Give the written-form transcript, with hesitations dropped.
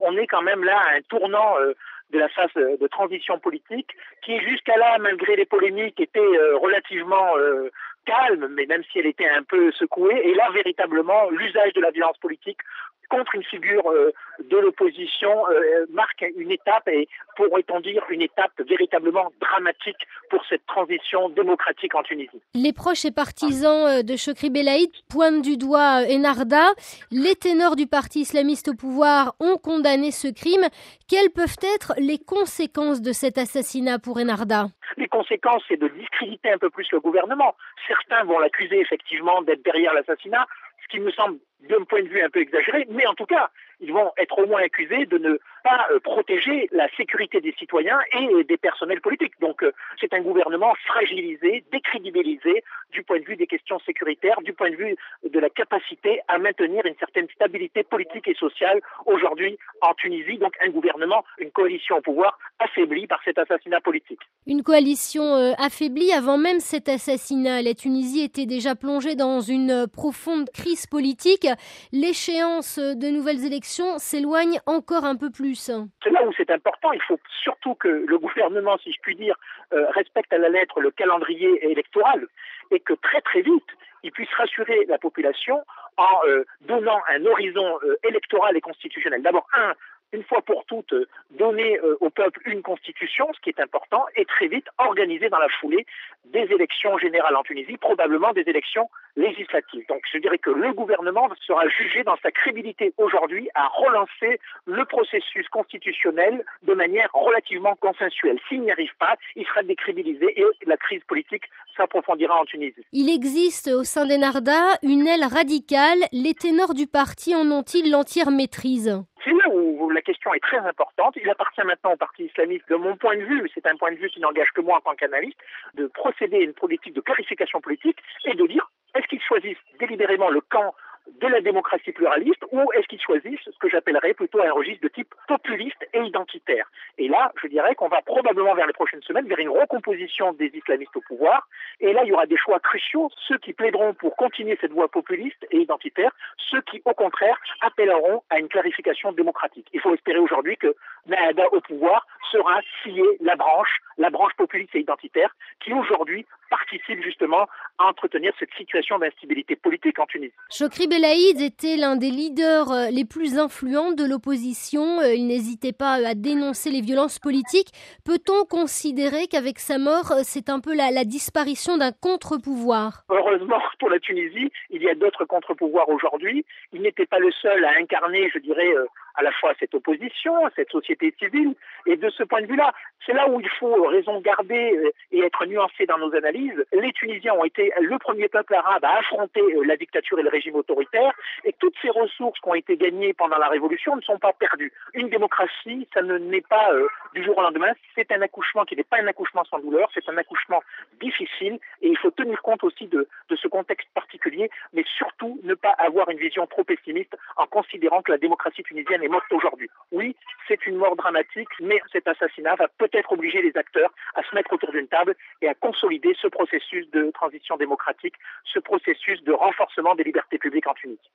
on est quand même là à un tournant de la phase de transition politique qui jusqu'à là, malgré les polémiques, était relativement calme, mais même si elle était un peu secouée. Et là, véritablement, l'usage de la violence politique contre une figure de l'opposition marque une étape, et pourrait-on dire une étape véritablement dramatique pour cette transition démocratique en Tunisie. Les proches et partisans de Chokri Belaïd pointent du doigt Ennahdha. Les ténors du parti islamiste au pouvoir ont condamné ce crime. Quelles peuvent être les conséquences de cet assassinat pour Ennahdha ? Les conséquences, c'est de discréditer un peu plus le gouvernement. Certains vont l'accuser effectivement d'être derrière l'assassinat, ce qui me semble d'un point de vue un peu exagéré, mais en tout cas, ils vont être au moins accusés de ne pas protéger la sécurité des citoyens et des personnels politiques. Donc c'est un gouvernement fragilisé, décrédibilisé du point de vue des questions sécuritaires, du point de vue de la capacité à maintenir une certaine stabilité politique et sociale aujourd'hui en Tunisie. Donc un gouvernement, une coalition au pouvoir affaiblie par cet assassinat politique. Une coalition affaiblie avant même cet assassinat. La Tunisie était déjà plongée dans une profonde crise politique. L'échéance de nouvelles élections s'éloigne encore un peu plus. C'est là où c'est important. Il faut surtout que le gouvernement, si je puis dire, respecte à la lettre le calendrier électoral et que très très vite, il puisse rassurer la population en donnant un horizon électoral et constitutionnel. D'abord, une fois pour toutes, donner au peuple une constitution, ce qui est important, et très vite organiser dans la foulée des élections générales en Tunisie, probablement des élections législatives. Donc je dirais que le gouvernement sera jugé dans sa crédibilité aujourd'hui à relancer le processus constitutionnel de manière relativement consensuelle. S'il n'y arrive pas, il sera décrédibilisé et la crise politique s'approfondira en Tunisie. Il existe au sein d'Ennahdha une aile radicale. Les ténors du parti en ont-ils l'entière maîtrise ? C'est là où la question est très importante. Il appartient maintenant au parti islamiste, de mon point de vue, c'est un point de vue qui n'engage que moi en tant qu'analyste, de procéder à une politique de clarification politique et de dire est-ce qu'ils choisissent délibérément le camp de la démocratie pluraliste ou est-ce qu'ils choisissent ce que j'appellerais plutôt un registre de type populiste et identitaire. Et là, je dirais qu'on va probablement vers les prochaines semaines vers une recomposition des islamistes au pouvoir. Et là, il y aura des choix cruciaux, ceux qui plaideront pour continuer cette voie populiste et identitaire, ceux qui, au contraire, appelleront à une clarification démocratique. Il faut espérer aujourd'hui que Ennahdha au pouvoir sera scié la branche populiste et identitaire, qui aujourd'hui participe justement à entretenir cette situation d'instabilité politique en Tunisie. Chokri Belaïd était l'un des leaders les plus influents de l'opposition. Il n'hésitait pas à dénoncer les violences politiques. Peut-on considérer qu'avec sa mort, c'est un peu la disparition d'un contre-pouvoir ? Heureusement pour la Tunisie, il y a d'autres contre-pouvoirs aujourd'hui. Il n'était pas le seul à incarner, je dirais, à la fois cette opposition, cette société civile. Et de ce point de vue-là, c'est là où il faut raison garder et être nuancé dans nos analyses. Les Tunisiens ont été le premier peuple arabe à affronter la dictature et le régime autoritaire. Et toutes ces ressources qui ont été gagnées pendant la Révolution ne sont pas perdues. Une démocratie, ça ne naît pas du jour au lendemain. C'est un accouchement qui n'est pas un accouchement sans douleur. C'est un accouchement difficile. Et il faut tenir compte aussi de ce contexte particulier, mais surtout ne pas avoir une vision trop pessimiste en considérant que la démocratie tunisienne est morte aujourd'hui. Oui, c'est une mort dramatique, mais cet assassinat va peut-être obliger les acteurs à se mettre autour d'une table et à consolider ce processus de transition démocratique, ce processus de renforcement des libertés publiques en Tunisie.